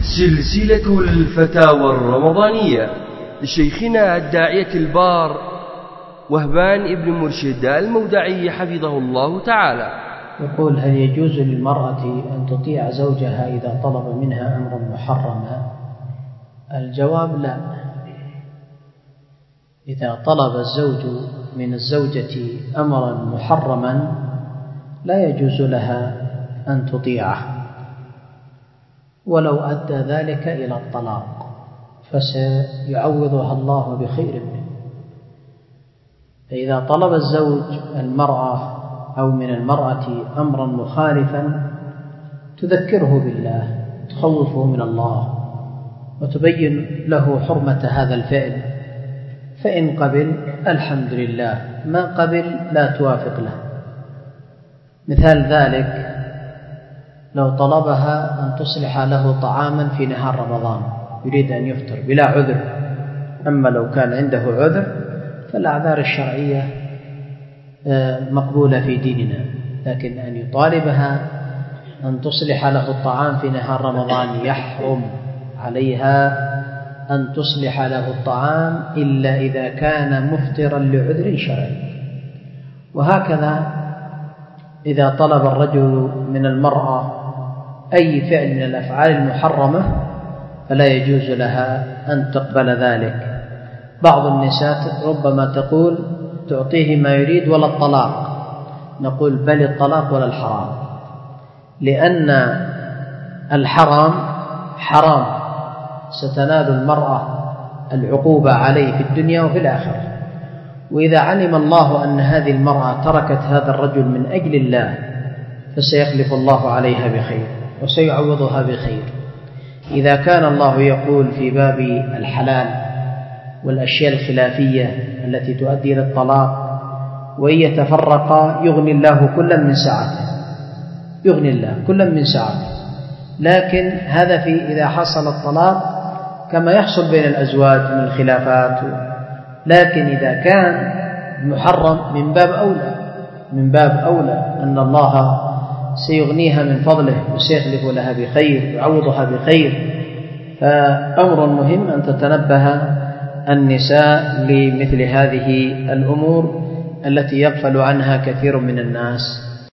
سلسلة الفتاوى الرمضانية لشيخنا الداعية البار وهبان ابن مرشد المودعي حفظه الله تعالى. يقول: هل يجوز للمرأة أن تطيع زوجها إذا طلب منها أمرا محرما؟ الجواب: لا. إذا طلب الزوج من الزوجة أمرا محرما لا يجوز لها أن تطيعه، ولو أدى ذلك إلى الطلاق فسيعوضها الله بخير منه. فإذا طلب الزوج المرأة أو من المرأة أمرا مخالفا تذكره بالله، تخوفه من الله، وتبين له حرمة هذا الفعل، فإن قبل الحمد لله، ما قبل لا توافق له. مثال ذلك لو طلبها أن تصلح له طعاما في نهار رمضان، يريد أن يفطر بلا عذر. أما لو كان عنده عذر فالأعذار الشرعية مقبولة في ديننا، لكن أن يطالبها أن تصلح له الطعام في نهار رمضان يحرم عليها أن تصلح له الطعام إلا إذا كان مفطرا لعذر شرعي. وهكذا إذا طلب الرجل من المرأة أي فعل من الأفعال المحرمة فلا يجوز لها أن تقبل ذلك. بعض النساء ربما تقول تعطيه ما يريد ولا الطلاق، نقول بل الطلاق ولا الحرام، لأن الحرام حرام ستنال المرأة العقوبة عليه في الدنيا وفي الآخرة. وإذا علم الله أن هذه المرأة تركت هذا الرجل من أجل الله فسيخلف الله عليها بخير وسيعوضها بخير. إذا كان الله يقول في باب الحلال والأشياء الخلافية التي تؤدي إلى الطلاق: وإن يتفرقا يغني الله كلا من سعته، يغني الله كلا من سعته. لكن هذا في إذا حصل الطلاق كما يحصل بين الأزواج من الخلافات. لكن إذا كان محرم من باب أولى أن الله سيغنيها من فضله وسيخلف لها بخير ويعوضها بخير. فأمر مهم أن تتنبه النساء لمثل هذه الأمور التي يغفل عنها كثير من الناس.